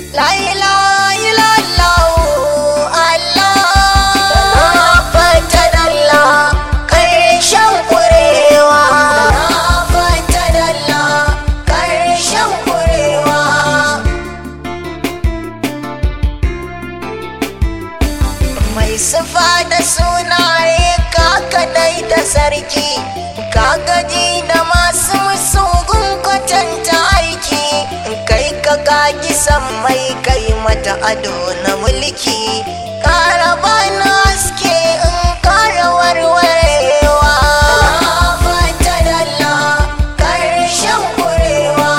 La ilaha illallah Allah na fata dalla karshen kurewa na fata dalla karshen kurewa mai sifa da sunaye ka kadai da sarki ka gaji da masu musugun kwatanta aiki kai ka kaki mai kai mata ado na mulki kara bana haske in kara warwarewa na fata dalla karshen kurewa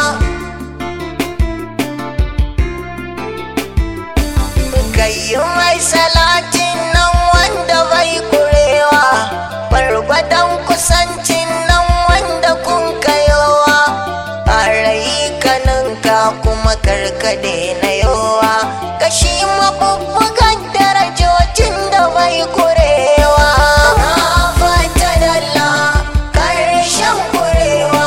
kai mai salatin nan wanda bai kurewa gwargwadon kusancin nan wanda kun kayowa a rayi kaninka kuma karkade na yowa kashi mabubbugan darajojin da bai kurewa na fata dalla karshen kurewa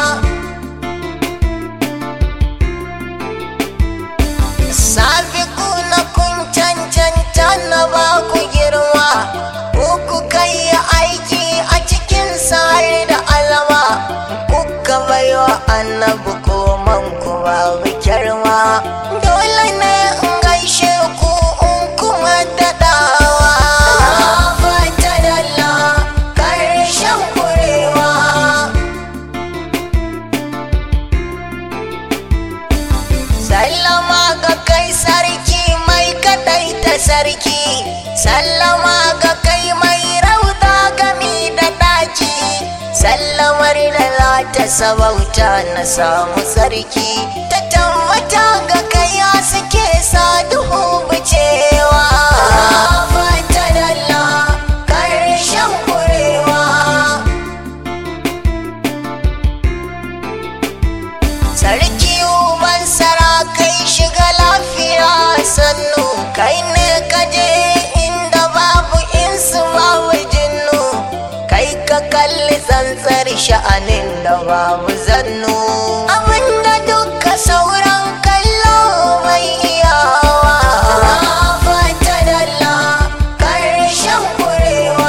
sabiku na kun cancanta na ba ku girma ku kai aiki a cikin sare da alama kuka baiwa annabi koman ku babu kyarma dole ne in gaishe ku in kuma daɗawa na fata dalla karshen kurewa sallama ga kai sarki mai kadai ta sarki sallama ga kai mai rauta gami da daki sallamar da za ta sabauta na samu sarki ta tabbata ga kai ya suke sa duhu bucewa fata dalla karshen kurewa sarki uban sarakai shiga lafiya sannu kai ne kaje inda babu insu babu jinnu kai ka kalli tsantsar sha'anin da babu zannu abinda duka sauran kallo mai iyawa na fata dalla karshen kurewa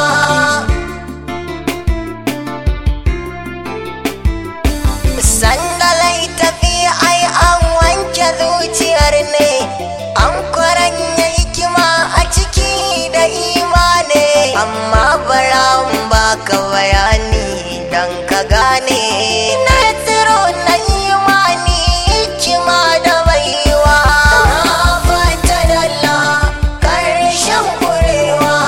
sandalai tafi ai an wanke zuciyar ne an kwaranya hikima a ciki da imani amma bara baka bayani dan ka gane na tsiro na imani hikima da baiwa na fata dalla karshen kurewa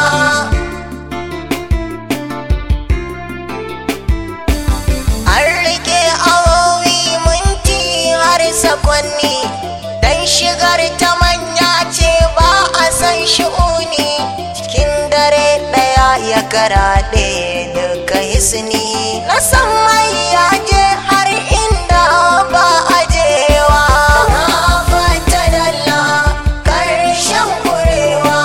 an rike awowi minti har sakwanni dan shigar ta manya ce ba a san shi'uni cikin dare daya ya karaɗe duka hisni na san mai yaje har inda ba a jewa na fata dalla karshen kurewa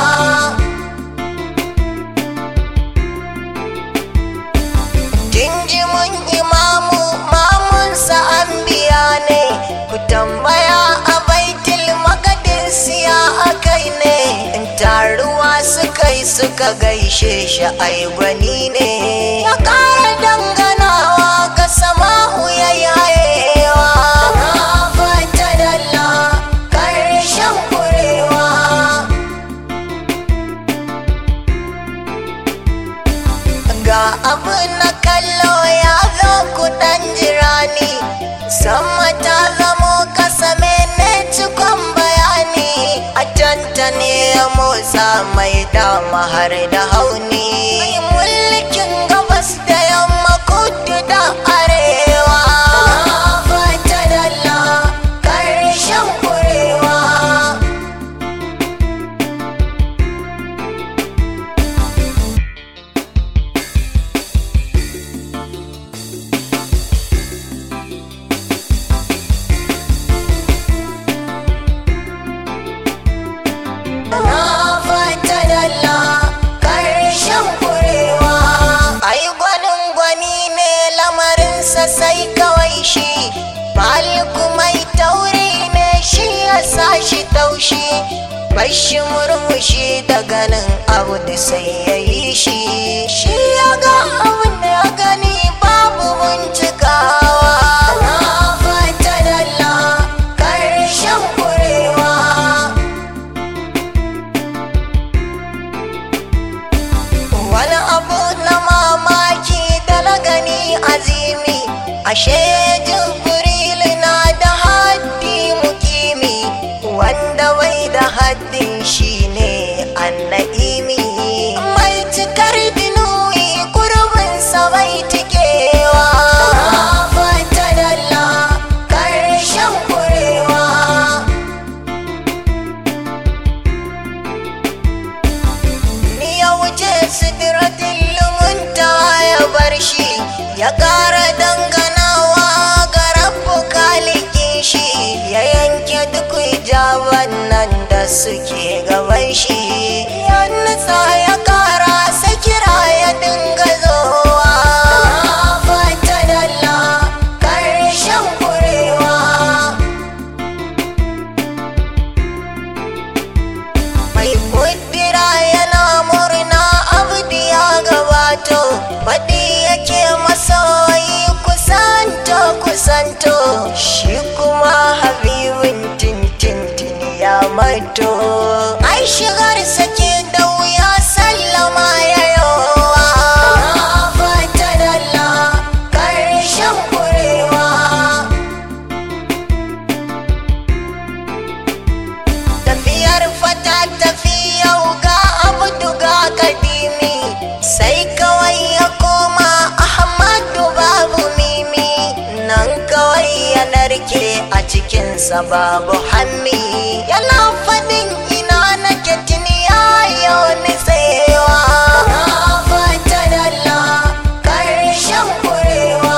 jinjimin imamu mamunsa an biya ne ku tambaya a baitul maqdis ya akai ne taruwa suka yi suka gaishe shi ai gwani ne ya kara danganawa ga sama'u ya yayewa na fata dalla karshen kurewa ga abu na kallo ya zo ku dan jirani sama ta zamo kasa mene cikon bayani a tantane ya motsa mai dama har da hauni mulkin gabas da yamma kudu da arewa na fata dalla karshen kurewa na fata dalla karshen kurewa ai gwanin gwani ne lamarinsa sai kawai shi maliku mai tauri ne shi ya sa shi taushi, bashi murmushi da ganin abu da sai ya yi shi. Shi ya ga abin da ya gani babu bincikawa. Na fata dalla karshen kurewa. Wani abu na mamaki da na gani azimi, ashe Jibril na da haddi mukimi, wanda bai da haddin shi ne anna'imi. Mai cikar dinuwi gurbinsa bai tikewa. Na fata dalla karshen kurewa. Ni ya wuce sidratul muntaha ya bar shi, ya ƙara danganawa ga rabbu kalikin shi, ya yanke duk hijaban nan da suke gaban shi. Ya nutsa ya ƙara sakira ya dinga zowa. Na fata dalla karshen kurewa. Mai kudira yana murna abdi ya gabato, faɗi yake masoyi kusanto kusanto, shi kuma habibin tintintin ya mato. Ai shigar sake da wuya sallama ya yowa. Na fata dalla karshen kurewa. Tafiyar fata tafiyau ga abdu ga kadimi, sai kawai ya koma Ahmadu babu mimi. Nan kawai ya narke a cikinsa babu hammi, yana faɗin ina nake tuni yayo nitsewa. Na fata dalla karshen kurewa.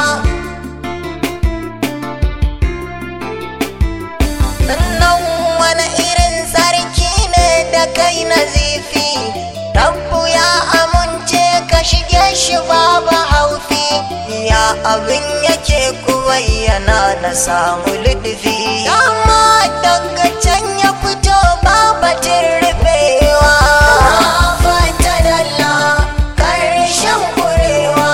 Sannan wani irin sarki ne da kai nazifi, Rabbu ya amince ka shige shi babu haufi. Ya abin yake kuwa yana na samu ludufi, dama daga can ya fito babatin rufewa. Na fata dalla karshen kurewa.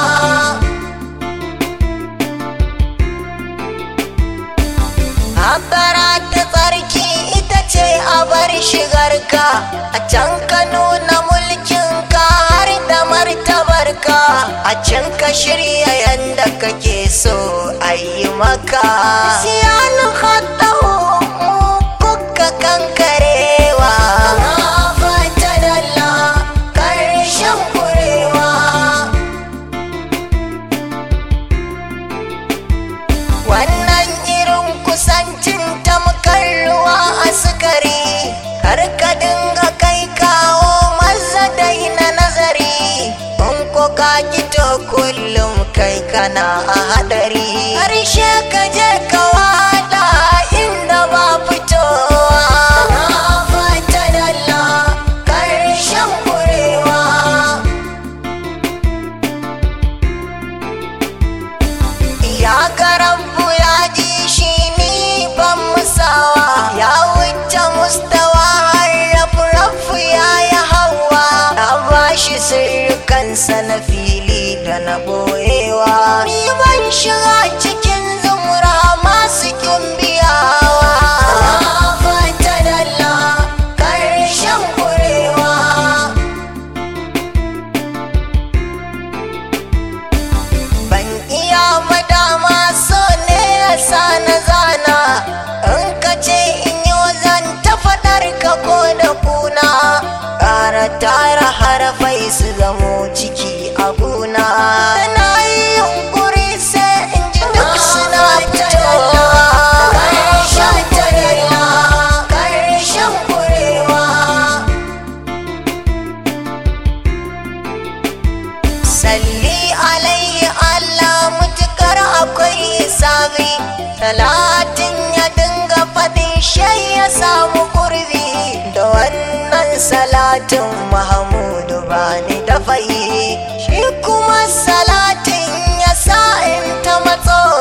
Habara ta tsarki ita ce a bar shigarka, a can ka nuna mulkinka har da martabarka, a can ka shirya yanda kake so a yi maka. Siyanin haɗahu kuka kankarewa. Na fata dalla karshen kurewa. Wannan irin kusancin tamkar ruwa a sukari, kar ka dinga kai kawo maza daina nazari. In ko ka kito kullum kai kana a hadari, harshe ka je ka wada inda ba fitowa. Na fata dalla karshen kurewa. Ya garambu ya ji shi ni ban musawa, ya wuce mustawa har rafu ya yi hawa. Na bashi sirrikansa na fili da na boyewa, ni ban shiga cikin zumura masu kimbiyawa. Na fata dalla karshen kurewa. Ban iya madama so ne ya sa na zana, in ka ce in yi wazan ta faɗar ka ko da kuna, ƙara tara harafai su zamo ciki a guna. Tana yi yunkuri sai in ji duk suna fitowa. Karshen kurewa. Karshen kurewa. Salli alaihi Allah mutukar akwai hisabi, talatin ya dinga faɗin shai ya samu kurbi. Da wannan salatin Mahamudu bani da fayi, shi kuma salatin ya sa in ta matso